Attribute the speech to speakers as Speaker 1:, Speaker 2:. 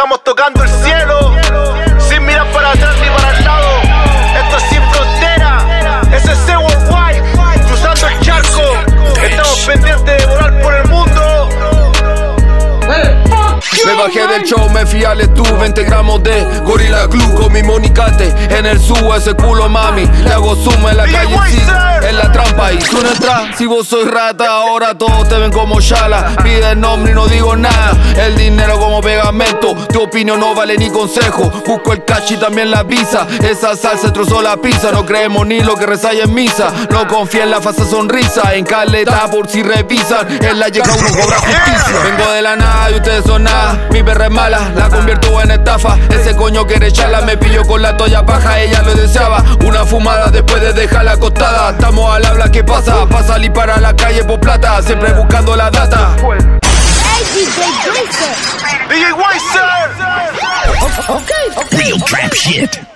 Speaker 1: Estamos tocando el cielo, sin mirar para atrás ni para el lado. Esto es sin frontera, SC Worldwide, cruzando el charco. Estamos pendientes de volar por el mundo.
Speaker 2: Me bajé del show, me fui al estu, 20 gramos de Gorilla Glue con mi monicate. En el subo ese culo mami, le hago zoom en la calle, sí, en la trampa. Y tú no entras, si vos sois rata, ahora todos te ven como Shala. Pide el nombre y no digo nada, el dinero como pegamento. Tu opinión no vale ni consejo, busco el cash y también la visa. Esa salsa trozó la pizza, no creemos ni lo que rezaya en misa. No confía en la falsa sonrisa, en caleta por si revisan. En la llega uno cobra justicia. Vengo de la nada y ustedes son nada. Mi perra es mala, la convierto en estafa. Ese coño quiere echarla, me pilló con la toalla baja, ella lo deseaba. Una fumada después de dejarla acostada. Estamos al habla, ¿qué pasa? Pa' salir para la calle por plata, siempre buscando la data.
Speaker 3: Hey, DJ Weiser.
Speaker 1: DJ Weiser.
Speaker 3: Okay.
Speaker 4: Real trap shit.